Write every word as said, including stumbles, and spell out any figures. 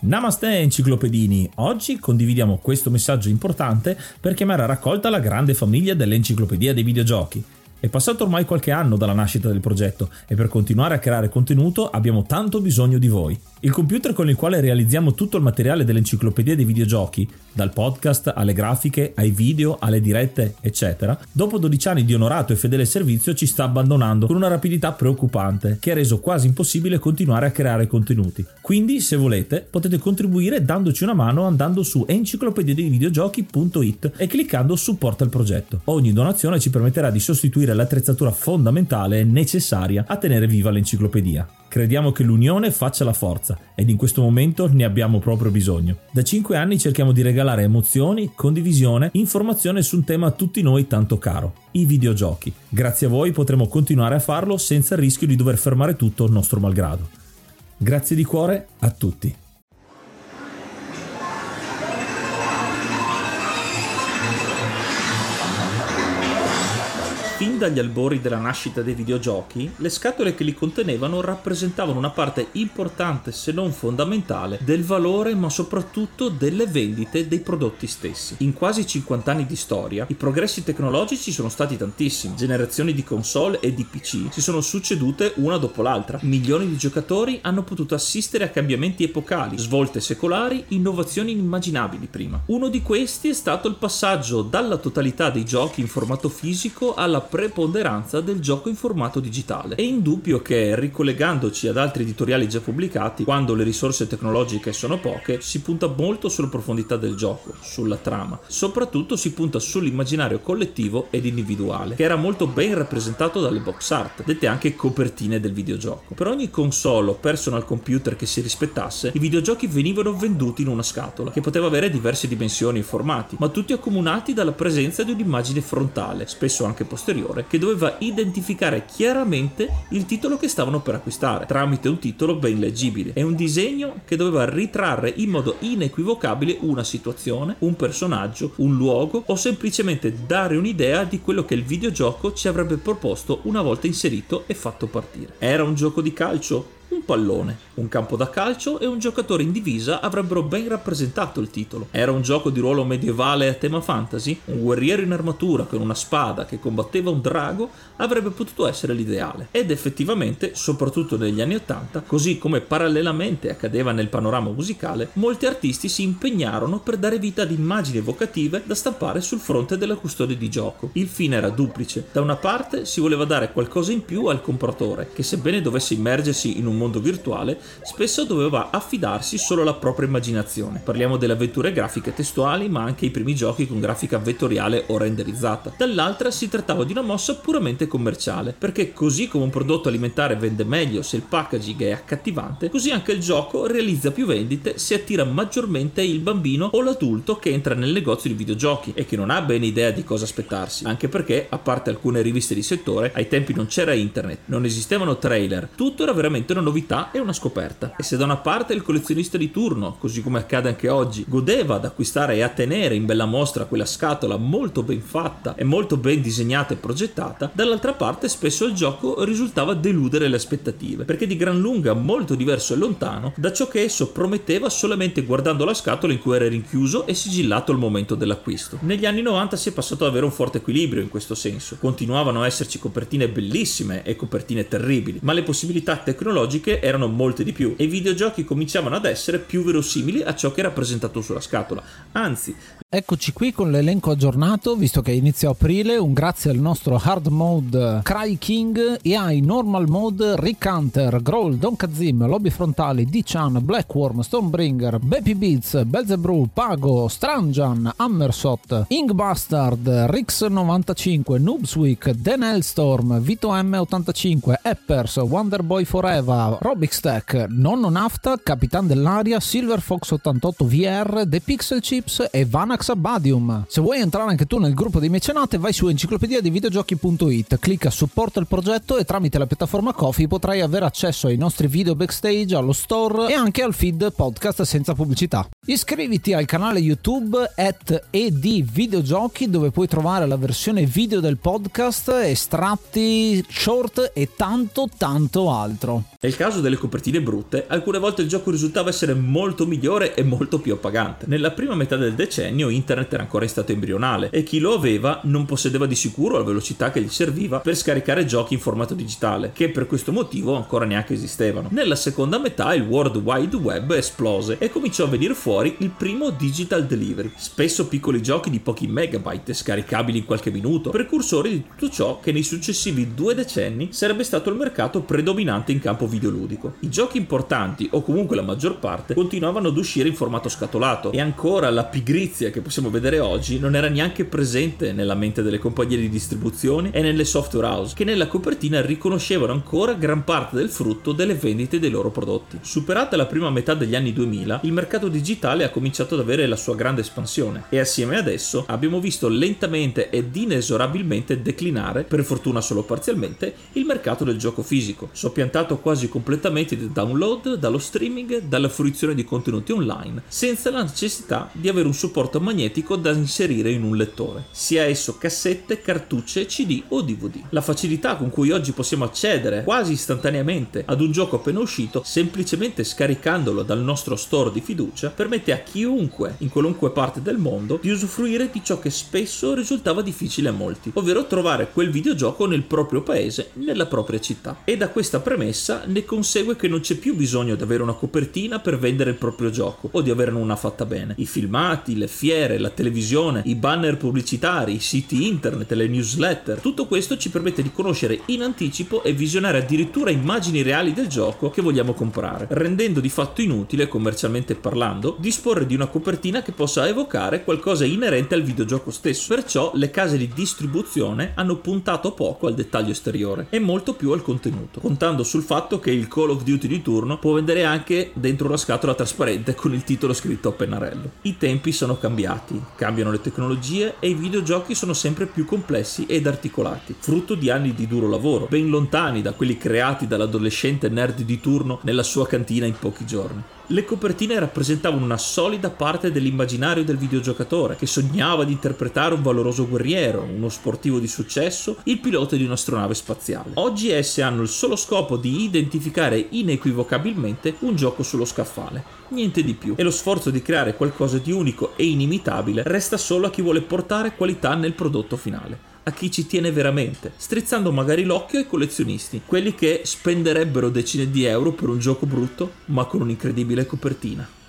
Namaste enciclopedini, oggi condividiamo questo messaggio importante per chiamare a raccolta la grande famiglia dell'enciclopedia dei videogiochi. È passato ormai qualche anno dalla nascita del progetto e per continuare a creare contenuto abbiamo tanto bisogno di voi. Il computer con il quale realizziamo tutto il materiale dell'enciclopedia dei videogiochi, dal podcast alle grafiche, ai video, alle dirette, eccetera, dopo dodici anni di onorato e fedele servizio ci sta abbandonando con una rapidità preoccupante che ha reso quasi impossibile continuare a creare contenuti. Quindi, se volete, potete contribuire dandoci una mano andando su enciclopedia dei videogiochi punto it e cliccando supporta il progetto. Ogni donazione ci permetterà di sostituire l'attrezzatura fondamentale e necessaria a tenere viva l'enciclopedia. Crediamo che l'unione faccia la forza ed in questo momento ne abbiamo proprio bisogno. Da cinque anni cerchiamo di regalare emozioni, condivisione, informazione su un tema a tutti noi tanto caro, i videogiochi. Grazie a voi potremo continuare a farlo senza il rischio di dover fermare tutto nostro malgrado. Grazie di cuore a tutti. Fin dagli albori della nascita dei videogiochi, le scatole che li contenevano rappresentavano una parte importante, se non fondamentale, del valore ma soprattutto delle vendite dei prodotti stessi. In quasi cinquanta anni di storia, i progressi tecnologici sono stati tantissimi. Generazioni di console e di P C si sono succedute una dopo l'altra. Milioni di giocatori hanno potuto assistere a cambiamenti epocali, svolte secolari, innovazioni inimmaginabili prima. Uno di questi è stato il passaggio dalla totalità dei giochi in formato fisico alla preponderanza del gioco in formato digitale. È indubbio che, ricollegandoci ad altri editoriali già pubblicati, quando le risorse tecnologiche sono poche, si punta molto sulla profondità del gioco, sulla trama. Soprattutto si punta sull'immaginario collettivo ed individuale, che era molto ben rappresentato dalle box art, dette anche copertine del videogioco. Per ogni console o personal computer che si rispettasse, i videogiochi venivano venduti in una scatola, che poteva avere diverse dimensioni e formati, ma tutti accomunati dalla presenza di un'immagine frontale, spesso anche posteriore, che doveva identificare chiaramente il titolo che stavano per acquistare, tramite un titolo ben leggibile, e un disegno che doveva ritrarre in modo inequivocabile una situazione, un personaggio, un luogo o semplicemente dare un'idea di quello che il videogioco ci avrebbe proposto una volta inserito e fatto partire. Era un gioco di calcio? Un pallone, un campo da calcio e un giocatore in divisa avrebbero ben rappresentato il titolo. Era un gioco di ruolo medievale a tema fantasy? Un guerriero in armatura con una spada che combatteva un drago avrebbe potuto essere l'ideale. Ed effettivamente, soprattutto negli anni ottanta, così come parallelamente accadeva nel panorama musicale, molti artisti si impegnarono per dare vita ad immagini evocative da stampare sul fronte della custodia di gioco. Il fine era duplice. Da una parte si voleva dare qualcosa in più al compratore, che sebbene dovesse immergersi in un mondo virtuale, spesso doveva affidarsi solo alla propria immaginazione. Parliamo delle avventure grafiche testuali, ma anche i primi giochi con grafica vettoriale o renderizzata. Dall'altra si trattava di una mossa puramente commerciale, perché così come un prodotto alimentare vende meglio se il packaging è accattivante, così anche il gioco realizza più vendite se attira maggiormente il bambino o l'adulto che entra nel negozio di videogiochi e che non ha bene idea di cosa aspettarsi, anche perché, a parte alcune riviste di settore, ai tempi non c'era internet, non esistevano trailer, tutto era veramente una novità e una scoperta. E se da una parte il collezionista di turno, così come accade anche oggi, godeva ad acquistare e a tenere in bella mostra quella scatola molto ben fatta e molto ben disegnata e progettata, dall'altra parte spesso il gioco risultava deludere le aspettative, perché di gran lunga molto diverso e lontano da ciò che esso prometteva solamente guardando la scatola in cui era rinchiuso e sigillato al momento dell'acquisto. Negli anni novanta si è passato ad avere un forte equilibrio in questo senso. Continuavano a esserci copertine bellissime e copertine terribili, ma le possibilità tecnologiche erano molte di più e i videogiochi cominciavano ad essere più verosimili a ciò che era rappresentato sulla scatola. Anzi, eccoci qui con l'elenco aggiornato, visto che inizia aprile. Un grazie al nostro hard mode Cry King e ai normal mode Rick Hunter, Growl, Don Kazim, Lobby Frontali, D-Chan, Blackworm, Stonebringer, Baby Beats, Belzebrew, Pago, Stranjan, Hammersot, Ingbastard, Rix novantacinque, Noobsweek, Dan Hellstorm, Vito M ottantacinque, Eppers, Wonderboy Forever, Robix Tech, Nonno Nafta, Capitan dell'Aria, Silver Fox ottantotto V R, The Pixel Chips e Vanax Abadium. Se vuoi entrare anche tu nel gruppo dei mecenate, vai su enciclopedia dei videogiochi punto it, clicca supporta il progetto e tramite la piattaforma Ko-fi potrai avere accesso ai nostri video backstage, allo store e anche al feed podcast senza pubblicità. Iscriviti al canale YouTube at edvideogiochi, dove puoi trovare la versione video del podcast, estratti, short e tanto tanto altro. È il caso caso delle copertine brutte, alcune volte il gioco risultava essere molto migliore e molto più appagante. Nella prima metà del decennio internet era ancora in stato embrionale e chi lo aveva non possedeva di sicuro la velocità che gli serviva per scaricare giochi in formato digitale, che per questo motivo ancora neanche esistevano. Nella seconda metà il World Wide Web esplose e cominciò a venire fuori il primo digital delivery, spesso piccoli giochi di pochi megabyte scaricabili in qualche minuto, precursori di tutto ciò che nei successivi due decenni sarebbe stato il mercato predominante in campo videoludico. I giochi importanti, o comunque la maggior parte, continuavano ad uscire in formato scatolato e ancora la pigrizia che possiamo vedere oggi non era neanche presente nella mente delle compagnie di distribuzione e nelle software house, che nella copertina riconoscevano ancora gran parte del frutto delle vendite dei loro prodotti. Superata la prima metà degli anni duemila, il mercato digitale ha cominciato ad avere la sua grande espansione e assieme ad esso abbiamo visto lentamente ed inesorabilmente declinare, per fortuna solo parzialmente, il mercato del gioco fisico, soppiantato quasi completamente dal download, dallo streaming, dalla fruizione di contenuti online, senza la necessità di avere un supporto magnetico da inserire in un lettore, sia esso cassette, cartucce, C D o D V D. La facilità con cui oggi possiamo accedere quasi istantaneamente ad un gioco appena uscito, semplicemente scaricandolo dal nostro store di fiducia, permette a chiunque, in qualunque parte del mondo, di usufruire di ciò che spesso risultava difficile a molti, ovvero trovare quel videogioco nel proprio paese, nella propria città. E da questa premessa ne consegue che non c'è più bisogno di avere una copertina per vendere il proprio gioco o di averne una fatta bene. I filmati, le fiere, la televisione, i banner pubblicitari, i siti internet, le newsletter, tutto questo ci permette di conoscere in anticipo e visionare addirittura immagini reali del gioco che vogliamo comprare, rendendo di fatto inutile, commercialmente parlando, disporre di una copertina che possa evocare qualcosa inerente al videogioco stesso. Perciò le case di distribuzione hanno puntato poco al dettaglio esteriore e molto più al contenuto, contando sul fatto che il Call of Duty di turno può vendere anche dentro una scatola trasparente con il titolo scritto a pennarello. I tempi sono cambiati, cambiano le tecnologie e i videogiochi sono sempre più complessi ed articolati, frutto di anni di duro lavoro, ben lontani da quelli creati dall'adolescente nerd di turno nella sua cantina in pochi giorni. Le copertine rappresentavano una solida parte dell'immaginario del videogiocatore, che sognava di interpretare un valoroso guerriero, uno sportivo di successo, il pilota di un'astronave spaziale. Oggi esse hanno il solo scopo di identificare inequivocabilmente un gioco sullo scaffale, niente di più, e lo sforzo di creare qualcosa di unico e inimitabile resta solo a chi vuole portare qualità nel prodotto finale, a chi ci tiene veramente, strizzando magari l'occhio ai collezionisti, quelli che spenderebbero decine di euro per un gioco brutto ma con un'incredibile copertina.